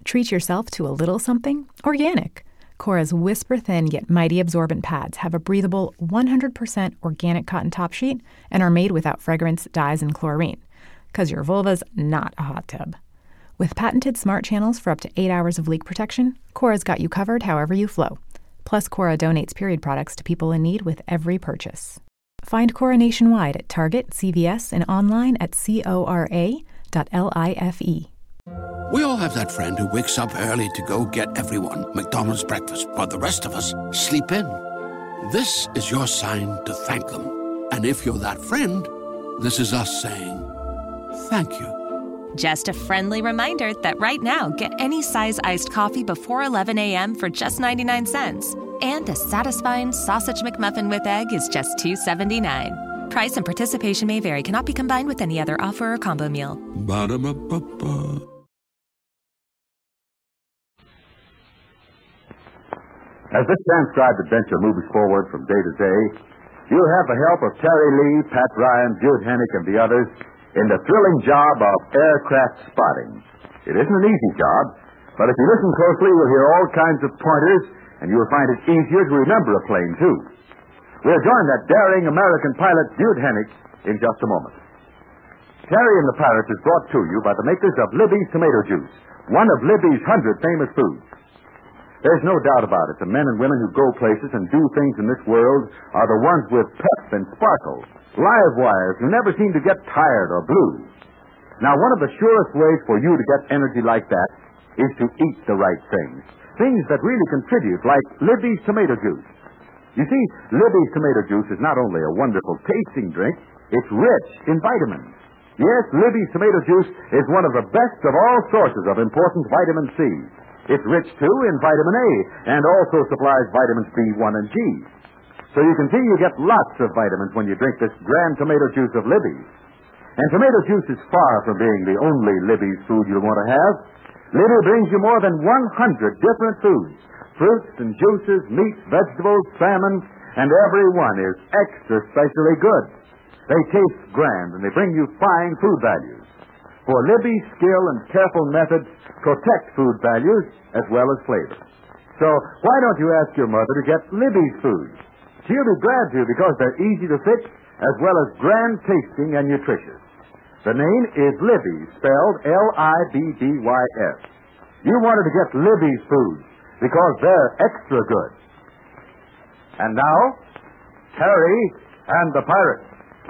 Treat yourself to a little something organic. Cora's whisper-thin yet mighty absorbent pads have a breathable 100% organic cotton top sheet and are made without fragrance, dyes, and chlorine. 'Cause your vulva's not a hot tub. With patented smart channels for up to 8 hours of leak protection, Cora's got you covered however you flow. Plus, Cora donates period products to people in need with every purchase. Find Cora nationwide at Target, CVS, and online at cora.life. We all have that friend who wakes up early to go get everyone McDonald's breakfast, while the rest of us sleep in. This is your sign to thank them. And if you're that friend, this is us saying thank you. Just a friendly reminder that right now, get any size iced coffee before 11 a.m. for just 99 cents. And a satisfying sausage McMuffin with egg is just $2.79. Price and participation may vary. Cannot be combined with any other offer or combo meal. Ba-da-ba-ba-ba. As this transcribed adventure moves forward from day to day, you'll have the help of Terry Lee, Pat Ryan, Jude Hennick, and the others in the thrilling job of aircraft spotting. It isn't an easy job, but if you listen closely, you'll hear all kinds of pointers, and you'll find it easier to remember a plane, too. We'll join that daring American pilot, Jude Hennick, in just a moment. Terry and the Pirates is brought to you by the makers of Libby's Tomato Juice, one of Libby's 100 famous foods. There's no doubt about it. The men and women who go places and do things in this world are the ones with pep and sparkle, live wires who never seem to get tired or blue. Now, one of the surest ways for you to get energy like that is to eat the right things. Things that really contribute, like Libby's Tomato Juice. You see, Libby's Tomato Juice is not only a wonderful tasting drink, it's rich in vitamins. Yes, Libby's Tomato Juice is one of the best of all sources of important vitamin C. It's rich, too, in vitamin A, and also supplies vitamins B1 and G. So you can see you get lots of vitamins when you drink this grand tomato juice of Libby's. And tomato juice is far from being the only Libby's food you'll want to have. Libby brings you more than 100 different foods. Fruits and juices, meat, vegetables, salmon, and every one is extra specially good. They taste grand, and they bring you fine food values. For Libby's skill and careful methods protect food values as well as flavor. So why don't you ask your mother to get Libby's foods? She'll be glad to, because they're easy to fix as well as grand tasting and nutritious. The name is Libby's, spelled L-I-B-B-Y-S. You wanted to get Libby's foods because they're extra good. And now, Terry and the Pirates.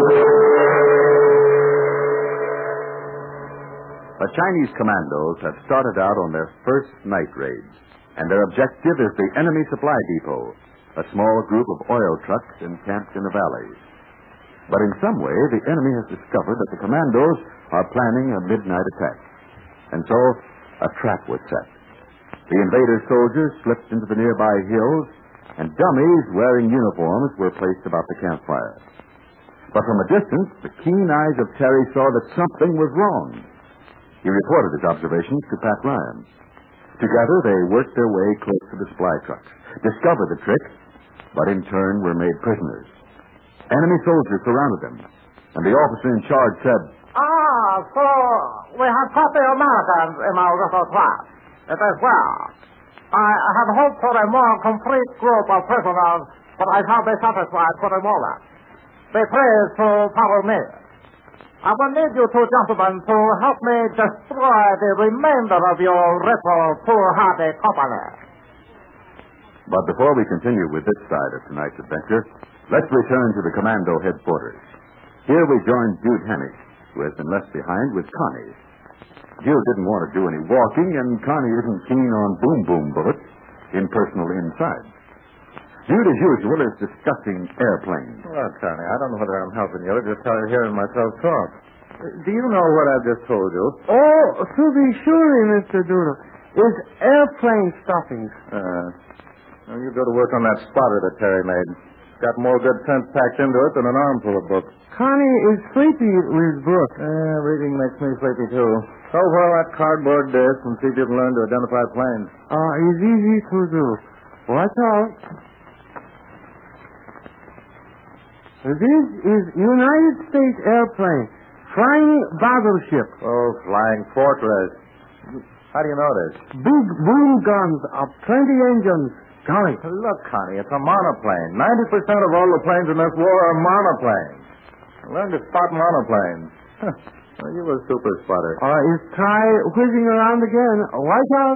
The Chinese commandos have started out on their first night raid, and their objective is the enemy supply depot, a small group of oil trucks encamped in the valleys. But in some way, the enemy has discovered that the commandos are planning a midnight attack, and so a trap was set. The invader soldiers slipped into the nearby hills, and dummies wearing uniforms were placed about the campfire. But from a distance, the keen eyes of Terry saw that something was wrong. He reported his observations to Pat Ryan. Together, they worked their way close to the supply trucks, discovered the trick, but in turn were made prisoners. Enemy soldiers surrounded them, and the officer in charge said, So we have caught the Americans in our little trap. It is well. I had hoped for a more complete group of prisoners, but I shall be satisfied for the moment. Be pleased to follow me. I will need you two gentlemen to help me destroy the remainder of your little foolhardy company. But before we continue with this side of tonight's adventure, let's return to the commando headquarters. Here we join Jude Hennick, who has been left behind with Connie. Jude didn't want to do any walking, and Connie isn't keen on boom-boom bullets, impersonal inside. Jude, as usual, is discussing airplanes. Well, Connie, I don't know whether I'm helping you or just hearing myself talk. Do you know what I've just told you? Oh, to be sure, Mr. Doodle. Is airplane stuffing. Well, you go to work on that spotter that Terry made. It's got more good sense packed into it than an armful of books. Connie is sleepy with Brooke. Reading makes me sleepy, too. So, that cardboard disc and see if you can learn to identify planes. It's easy to do. Watch out. This is United States airplane. Flying battleship. Oh, Flying Fortress. How do you know this? Big boom guns of 20 engines. Golly. Look, Connie, it's a monoplane. 90% of all the planes in this war are monoplanes. Learn to spot monoplanes. Well, you a super spotter. Try whizzing around again. Watch out.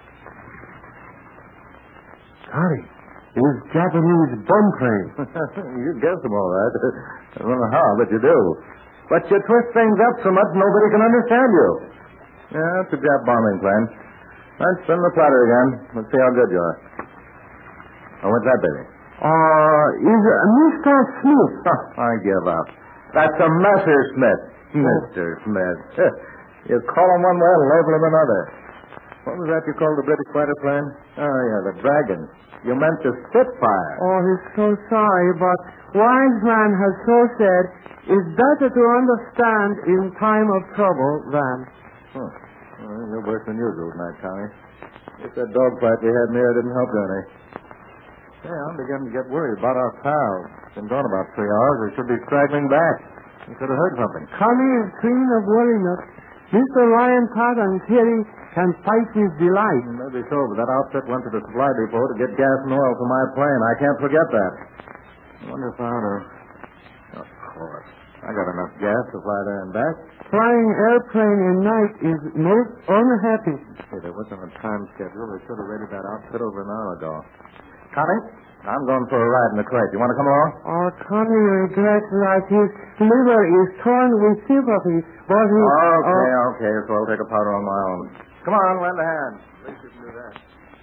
Golly. It's Japanese bomb plane. You guess them all right. I don't know how, but you do. But you twist things up so much nobody can understand you. Yeah, it's a Jap bombing plane. Let's spin the platter again. Let's see how good you are. Oh, what's that, baby? Is Mr. Smith. I give up. That's a Messerschmitt. Mr. Smith. You call him one way and label him another. What was that you called the British fighter plane? Oh, yeah, the Dragon. You meant the Spitfire. Oh, he's so sorry, but wise man has so said, it's better to understand in time of trouble than... Well, you're worse than usual tonight, Tommy. If that dogfight we had near didn't help you any. Yeah, I'm beginning to get worried about our pal. It's been gone about 3 hours. We should be straggling back. We could have heard something. Connie is queen of willingness. Mr. Lion Todd and Thierry can fight with delight. Maybe so, but that outfit went to the supply depot to get gas and oil for my plane. I can't forget that. I wonder if I ought to... Of course. I got enough gas to fly there and back. Flying airplane in night is most unhappy. Hey, there wasn't a time schedule. They should have raided that outfit over an hour ago. Connie, I'm going for a ride in the crate. You want to come along? Connie regrets that his liver is torn with sympathy, but he... Okay, so I'll take a powder on my own. Come on, lend a hand. At least you can do that.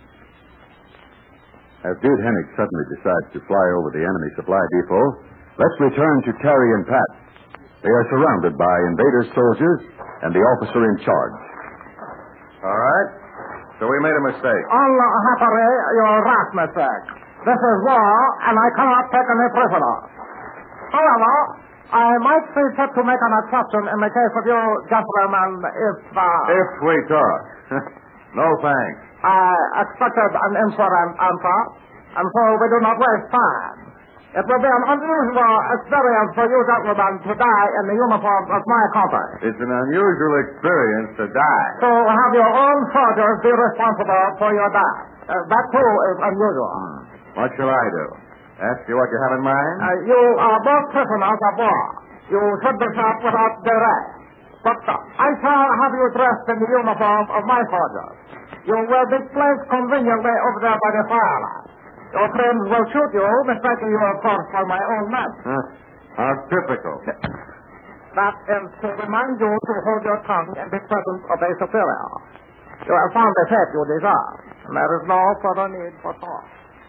As Jude Hennick suddenly decides to fly over the enemy supply depot, let's return to Terry and Pat. They are surrounded by invader soldiers and the officer in charge. All right. So we made a mistake. Unhappily, you're right, mistake. This is war, and I cannot take any prisoners. However, I might see fit to make an exception in the case of you gentlemen if... If we talk. No thanks. I expected an insolent answer, and so we do not waste time. It will be an unusual experience for you gentlemen to die in the uniform of my country. It's an unusual experience to die. To have your own soldiers be responsible for your death. That, too, is unusual. What shall I do? Ask you what you have in mind? You are both prisoners of war. You should be shot without delay. But I shall have you dressed in the uniform of my soldiers. You will be placed conveniently over there by the firelight. Your friends will shoot you, mistaking you, of course, for my own men. How typical. That is to remind you to hold your tongue in the presence of a superior. You have found the fate you deserve, and there is no further need for talk.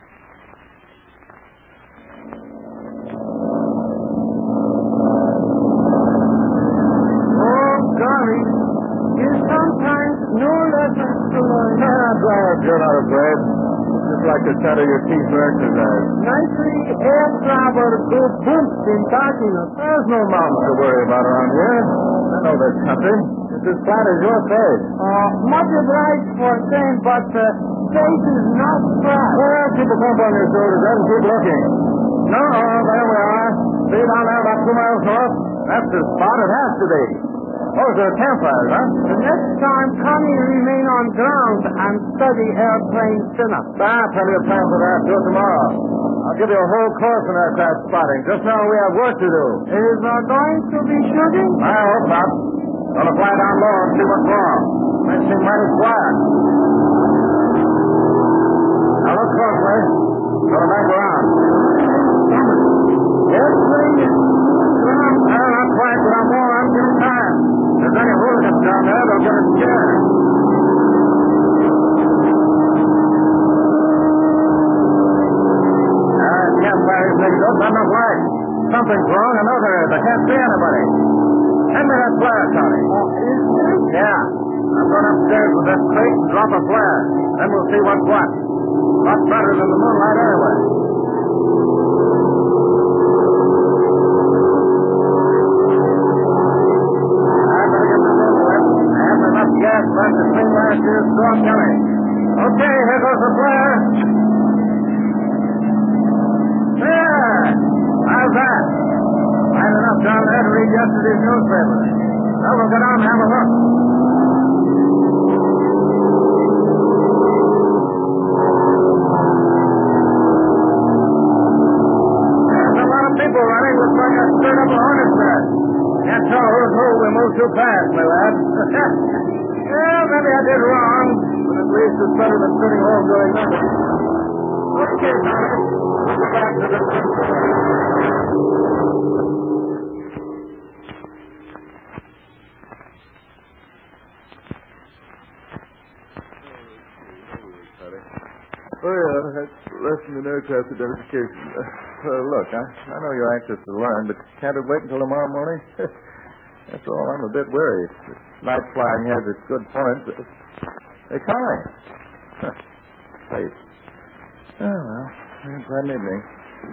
Oh, golly. There's sometimes no lessons to learn. You're not afraid. Just like to shadow your teeth for exercise. Nicely air travel go boost in talking of. There's no mountains to worry about around here. I know this country. It's as flat as your face. Much obliged for saying, but face is not flat. Well, keep a thumb on your shoulders and keep looking. No, there we are. See down there about 2 miles north? That's the spot it has to be. Those are campfires, huh? The next time, Connie remain on ground and study airplane spin-up. Plenty of time for that. Do it tomorrow. I'll give you a whole course in aircraft spotting. Just now we have work to do. Is there going to be shooting? I hope not. Gonna fly down low and see what's wrong. Makes me mighty quiet. Now look closely. Gonna back around. Airplane is ground. Not quite, but I'm more. I'm giving time. If there's any hooligans down there, they'll get us scared. Campfires mixed up, not enough light. Something's wrong, I know there is. I can't see anybody. Hand me that flare, Tony. Yeah. I'm going upstairs with this crate and drop a flare. Then we'll see what's what. Lot better than the moonlight anyway. I better get this over with. I haven't enough gas left to swing last year's straw Kelly. Okay, here goes the flare. There! How's that? Find enough down there to read yesterday's newspaper. Well, we'll go down and have a look. too fast, my lad. Well, maybe I did wrong, but at least it's better than sitting home doing nothing. Okay, Tommy. We'll get back to this. Oh, yeah, that's lesson in aircraft identification. Look, I know you're anxious to learn, but can't it wait until tomorrow morning? That's all. I'm a bit wary. Night flying has its good points. Hey, Connie. Wait. Oh, well, glad to meet me.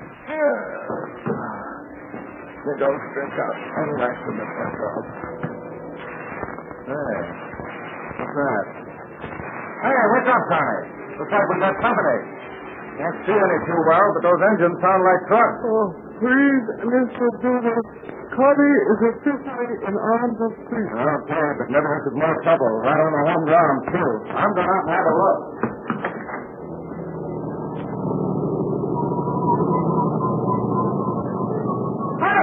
Here goes, drink up. I'll relax a bit myself. Hey, what's that? Hey, wake up, Connie. Looks like we got company. Can't see any too well, but those engines sound like trucks. Oh, please, Mr. Doodle. Cuddy is officially in arms of peace. Okay, but never had more trouble. Right on the home ground, too. I'm going out and have a look. Hey!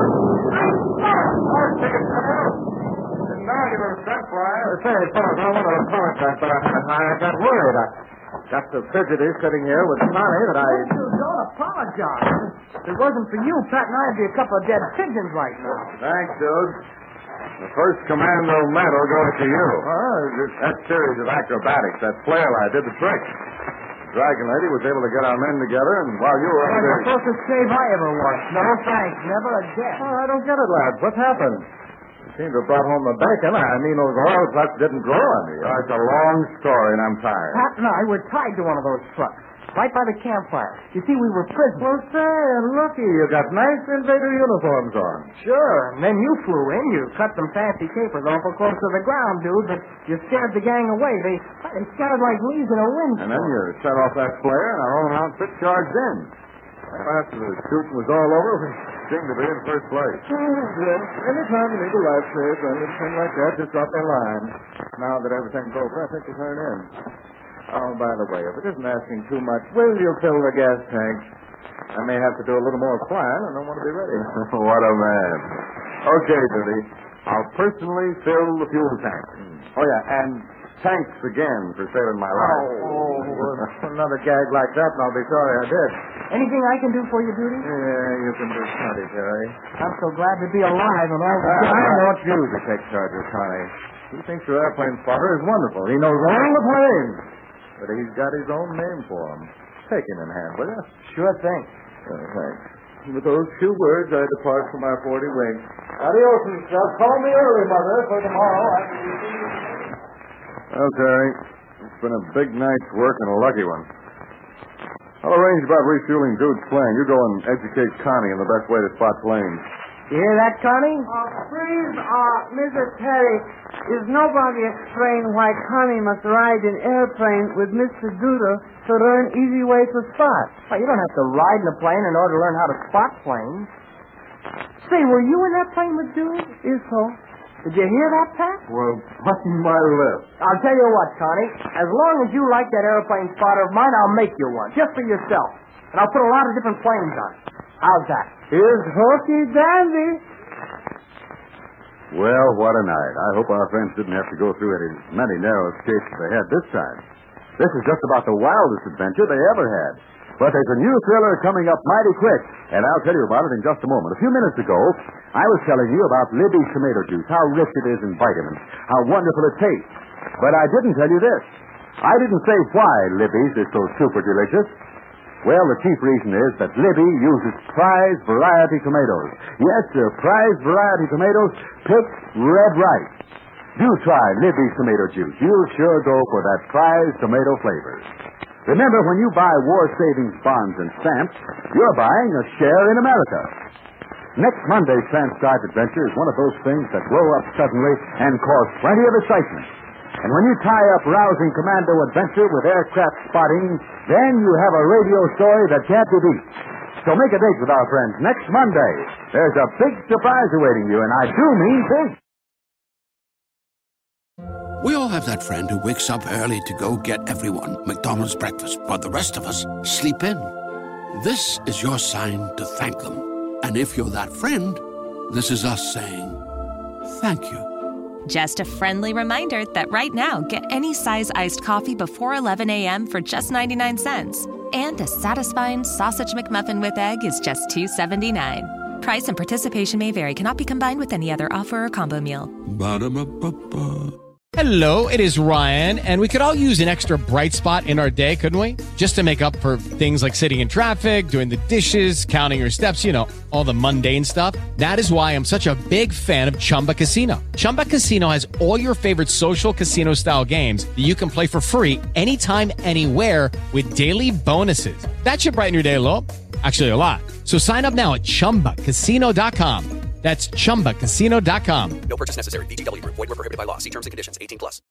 Now you're a stunt flyer. Say, fellas, I want to apologize, but I got worried. I got so fidgety sitting here with Connie that I... Don't apologize. If it wasn't for you, Pat and I'd be a couple of dead pigeons right now. Thanks, dude. The first commando medal goes to you. That series of acrobatics, that flail I did the trick. The Dragon Lady was able to get our men together, and while you were up You're there... the closest shave I ever was. No thanks. Never again. Oh, I don't get it, lads. What's happened? You seem to have brought home the bacon. I mean, those oil trucks didn't grow on you. It's a long story, and I'm tired. Pat and I were tied to one of those trucks, right by the campfire. You see, we were prisoners. Well, say, looky, you got nice invader uniforms on. Sure, and then you flew in. You cut some fancy capers awful close to the ground, dude, but you scared the gang away. They scattered like leaves in a windstorm. And then you set off that flare, and our own outfit charged in. After the shooting was all over, we seemed to be in first place. Yes, anytime you need a lifesaver or anything like that, just drop me a line. Now that everything's over, I think we'll turn in. Oh, by the way, if it isn't asking too much, will you fill the gas tank? I may have to do a little more flying. I don't want to be ready. What a man. Okay, Billy. I'll personally fill the fuel tank. Oh, yeah, and thanks again for saving my life. Another gag like that, and I'll be sorry I did. Anything I can do for you, Duty? Yeah, you can do plenty, Terry. I'm so glad to be alive and all the I want you to take charge of Connie. He thinks your airplane spotter is wonderful. He knows all the planes. But he's got his own name for him. Take him in hand, will you? Sure thing. Thanks. With those few words, I depart from our 40 wing. Adios, and call me early, Mother, for tomorrow. Well, Terry, it's been a big night's work and a lucky one. I'll arrange about refueling Dude's plane. You go and educate Connie on the best way to spot planes. You hear that, Connie? Please, Mr. Terry, is nobody explain why Connie must ride in airplane with Mr. Doodle to learn easy way to spot? Well, you don't have to ride in a plane in order to learn how to spot planes. Say, were you in that plane with Doodle? Is so? Did you hear that, Pat? Well, button my lip. I'll tell you what, Connie. As long as you like that airplane spotter of mine, I'll make you one, just for yourself. And I'll put a lot of different planes on it. How's that? Is hokey dandy. Well, what a night. I hope our friends didn't have to go through as many narrow escapes as they had this time. This is just about the wildest adventure they ever had. But there's a new thriller coming up mighty quick, and I'll tell you about it in just a moment. A few minutes ago, I was telling you about Libby's tomato juice, how rich it is in vitamins, how wonderful it tastes. But I didn't tell you this. I didn't say why Libby's is so super delicious. Well, the chief reason is that Libby uses prize variety tomatoes. Yes, sir, prize variety tomatoes picked red right. Do try Libby's tomato juice. You'll sure go for that prize tomato flavor. Remember, when you buy war savings bonds and stamps, you're buying a share in America. Next Monday's transcribed adventure is one of those things that blow up suddenly and cause plenty of excitement. And when you tie up rousing commando adventure with aircraft spotting, then you have a radio story that can't be beat. So make a date with our friends next Monday. There's a big surprise awaiting you, and I do mean big. We all have that friend who wakes up early to go get everyone McDonald's breakfast, while the rest of us sleep in. This is your sign to thank them. And if you're that friend, this is us saying thank you. Just a friendly reminder that right now, get any size iced coffee before 11 a.m. for just 99 cents. And a satisfying sausage McMuffin with egg is just $2.79. Price and participation may vary. Cannot be combined with any other offer or combo meal. Ba-da-ba-ba-ba. Hello, it is Ryan, and we could all use an extra bright spot in our day, couldn't we? Just to make up for things like sitting in traffic, doing the dishes, counting your steps, you know, all the mundane stuff. That is why I'm such a big fan of Chumba Casino. Chumba Casino has all your favorite social casino-style games that you can play for free anytime, anywhere with daily bonuses. That should brighten your day a little. Actually, a lot. So sign up now at ChumbaCasino.com. That's ChumbaCasino.com. No purchase necessary. VGW Group. Void where prohibited by law. See terms and conditions. 18+.